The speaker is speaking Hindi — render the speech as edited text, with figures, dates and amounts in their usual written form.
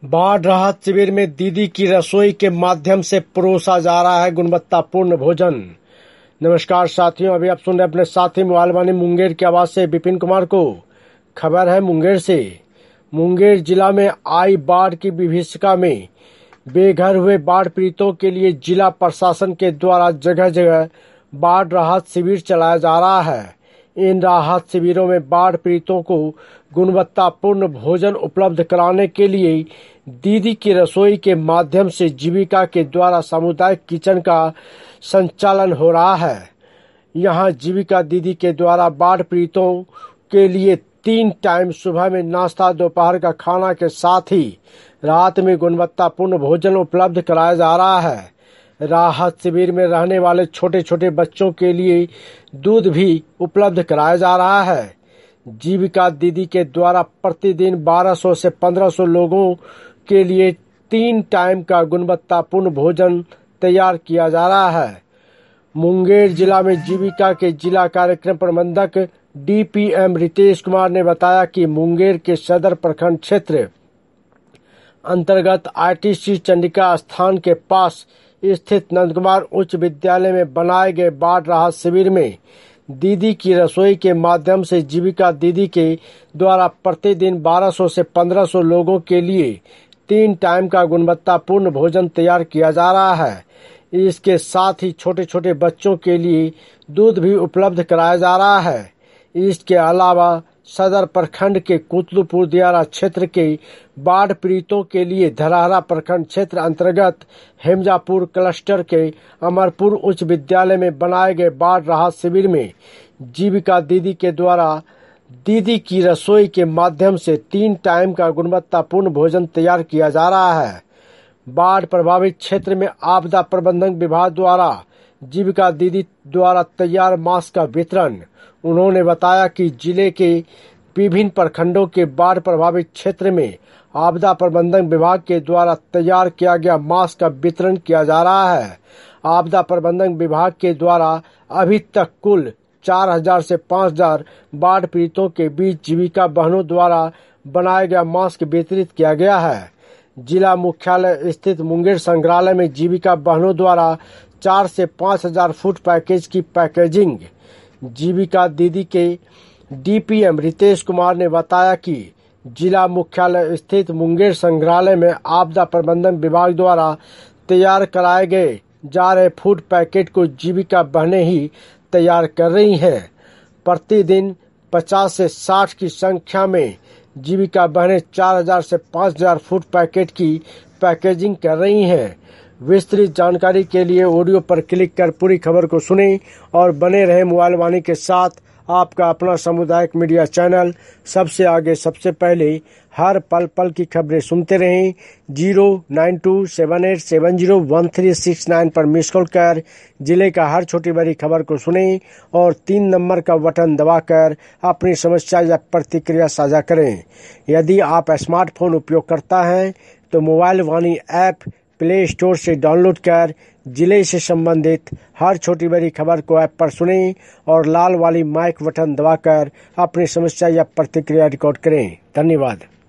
बाढ़ राहत शिविर में दीदी की रसोई के माध्यम से परोसा जा रहा है गुणवत्तापूर्ण भोजन। नमस्कार साथियों, अभी आप सुन रहे अपने साथी मोबाइल वाणी मुंगेर की आवाज से विपिन कुमार को। खबर है मुंगेर से। मुंगेर जिला में आई बाढ़ की विभीषिका में बेघर हुए बाढ़ पीड़ितों के लिए जिला प्रशासन के द्वारा जगह जगह बाढ़ राहत शिविर चलाया जा रहा है। इन राहत शिविरों में बाढ़ पीड़ितों को गुणवत्तापूर्ण भोजन उपलब्ध कराने के लिए दीदी की रसोई के माध्यम से जीविका के द्वारा सामुदायिक किचन का संचालन हो रहा है। यहां जीविका दीदी के द्वारा बाढ़ पीड़ितों के लिए 3 टाइम सुबह में नाश्ता, दोपहर का खाना के साथ ही रात में गुणवत्तापूर्ण भोजन उपलब्ध कराया जा रहा है। राहत शिविर में रहने वाले छोटे छोटे बच्चों के लिए दूध भी उपलब्ध कराया जा रहा है। जीविका दीदी के द्वारा प्रतिदिन 1200 से 1500 लोगों के लिए 3 टाइम का गुणवत्तापूर्ण भोजन तैयार किया जा रहा है। मुंगेर जिला में जीविका के जिला कार्यक्रम प्रबंधक DPM रितेश कुमार ने बताया कि मुंगेर के सदर प्रखंड क्षेत्र अंतर्गत ITC चंडिका स्थान के पास स्थित नंदकुमार उच्च विद्यालय में बनाए गए बाढ़ राहत शिविर में दीदी की रसोई के माध्यम से जीविका दीदी के द्वारा प्रतिदिन 1200 से 1500 लोगों के लिए 3 टाइम का गुणवत्तापूर्ण भोजन तैयार किया जा रहा है। इसके साथ ही छोटे छोटे बच्चों के लिए दूध भी उपलब्ध कराया जा रहा है। इसके अलावा सदर प्रखंड के कुतलुपुर दियारा क्षेत्र के बाढ़ पीड़ितों के लिए धरहरा प्रखंड क्षेत्र अंतर्गत हेमजापुर क्लस्टर के अमरपुर उच्च विद्यालय में बनाए गए बाढ़ राहत शिविर में जीविका दीदी के द्वारा दीदी की रसोई के माध्यम से 3 टाइम का गुणवत्तापूर्ण भोजन तैयार किया जा रहा है। बाढ़ प्रभावित क्षेत्र में आपदा प्रबंधन विभाग द्वारा जीविका दीदी द्वारा तैयार मास्क का वितरण। उन्होंने बताया कि जिले के विभिन्न प्रखंडों के बाढ़ प्रभावित क्षेत्र में आपदा प्रबंधन विभाग के द्वारा तैयार किया गया मास्क का वितरण किया जा रहा है। आपदा प्रबंधन विभाग के द्वारा अभी तक कुल 4000 से 5000 बाढ़ पीड़ितों के बीच जीविका बहनों द्वारा बनाया गया मास्क वितरित किया गया है। जिला मुख्यालय स्थित मुंगेर संग्रहालय में जीविका बहनों द्वारा 4 से 5000 फूड पैकेज की पैकेजिंग। जीविका दीदी के DPM रितेश कुमार ने बताया कि जिला मुख्यालय स्थित मुंगेर संग्रहालय में आपदा प्रबंधन विभाग द्वारा तैयार कराए गए जा रहे फूड पैकेट को जीविका बहनें ही तैयार कर रही हैं। प्रतिदिन 50 से 60 की संख्या में जीविका बहनें 4000 से 5000 फूड पैकेट की पैकेजिंग कर रही हैं। विस्तृत जानकारी के लिए ऑडियो पर क्लिक कर पूरी खबर को सुनें और बने रहे मोबाइल वाणी के साथ। आपका अपना सामुदायिक मीडिया चैनल सबसे आगे सबसे पहले हर पल पल की खबरें सुनते रहें। 09278701369 पर मिस कॉल कर जिले का हर छोटी बड़ी खबर को सुनें और 3 नंबर का बटन दबाकर अपनी समस्या या प्रतिक्रिया साझा करें। यदि आप स्मार्टफोन उपयोग करता हैं तो mobile Vaani app Play Store से डाउनलोड कर जिले से संबंधित हर छोटी बड़ी खबर को ऐप पर सुनें और लाल वाली माइक बटन दबाकर अपनी समस्या या प्रतिक्रिया रिकॉर्ड करें। धन्यवाद।